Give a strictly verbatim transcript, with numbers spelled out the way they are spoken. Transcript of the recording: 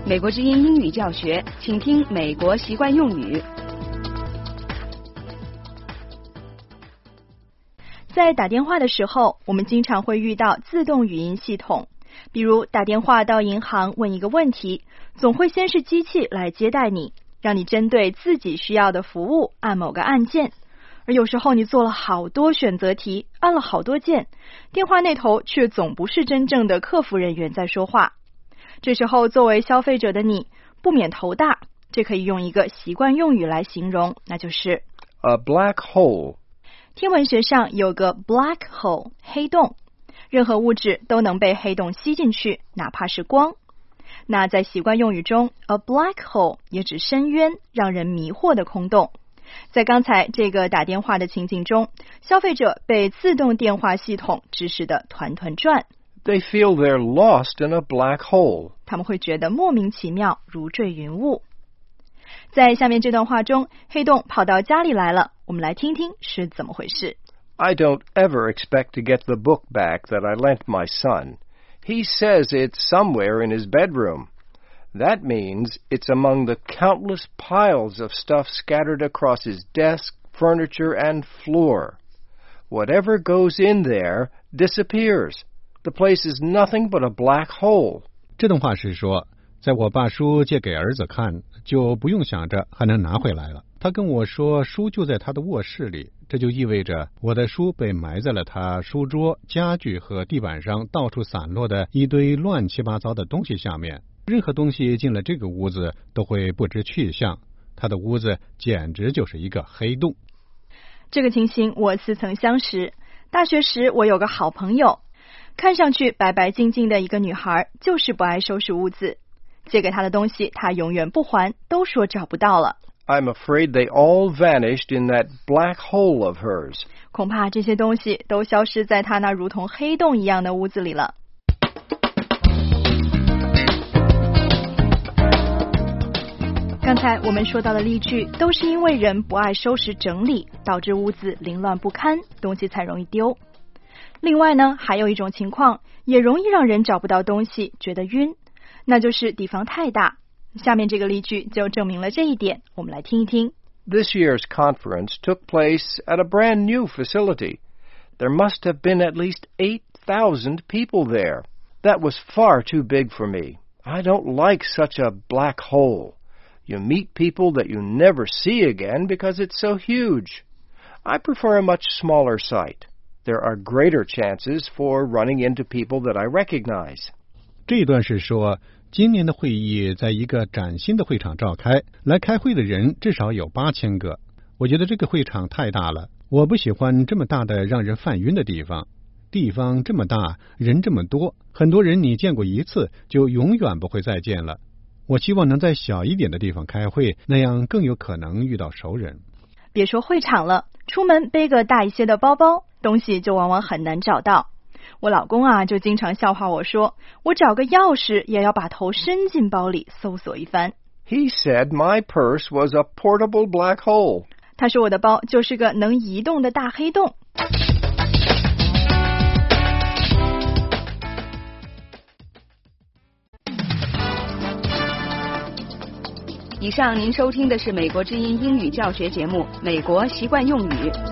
美国之音英语教学，请听美国习惯用语。在打电话的时候，我们经常会遇到自动语音系统，比如打电话到银行问一个问题，总会先是机器来接待你，让你针对自己需要的服务按某个按键。而有时候你做了好多选择题，按了好多键，电话那头却总不是真正的客服人员在说话。这时候作为消费者的你不免头大，这可以用一个习惯用语来形容，那就是 A black hole。 天文学上有个 black hole 黑洞，任何物质都能被黑洞吸进去，哪怕是光。那在习惯用语中 A black hole 也指深渊，让人迷惑的空洞。在刚才这个打电话的情景中，消费者被自动电话系统指使的团团转。 They feel they're lost in a black hole. 他们会觉得莫名其妙，如坠云雾。在下面这段话中，黑洞跑到家里来了，我们来听听是怎么回事。 I don't ever expect to get the book back that I lent my son. He says it's somewhere in his bedroom. That means it's among the countless piles of stuff scattered across his desk, furniture, and floor. Whatever goes in there disappears. The place is nothing but a black hole. 这段话是说，在我把书借给儿子看，就不用想着还能拿回来了。他跟我说书就在他的卧室里，这就意味着我的书被埋在了他书桌、家具和地板上到处散落的一堆乱七八糟的东西下面。任何东西进了这个屋子都会不知去向，他的屋子简直就是一个黑洞。 这个情形我似曾相识。大学时我有个好朋友，看上去白白净净的一个女孩，就是不爱收拾屋子。借给她的东西她永远不还，都说找不到了。 I'm afraid they all vanished in that black hole of hers. 恐怕这些东西都消失在她那如同黑洞一样的屋子里了。刚才我们说到的例句都是因为人不爱收拾整理，导致屋子凌乱不堪，东西才容易丢。另外呢，还有一种情况也容易让人找不到东西，觉得晕，那就是地方太大。下面这个例句就证明了这一点，我们来听一听。 This year's conference took place at a brand new facility. There must have been at least eight thousand people there. That was far too big for me. I don't like such a black hole. You meet people that you never see again because it's so huge. I prefer a much smaller site. There are greater chances for running into people that I recognize. 这一段是说，今年的会议在一个崭新的会场召开，来开会的人至少有八千个。我觉得这个会场太大了，我不喜欢这么大的让人犯晕的地方。地方这么大，人这么多，很多人你见过一次就永远不会再见了。我希望能在小一点的地方开会，那样更有可能遇到熟人。 别说会场了，出门背个大一些的包包，东西就往往很难找到。我老公啊，就经常笑话我说，我找个钥匙也要把头伸进包里搜索一番。 He said my purse was a portable black hole. 他说我的包就是个能移动的大黑洞。以上您收听的是美国之音英语教学节目《美国习惯用语》。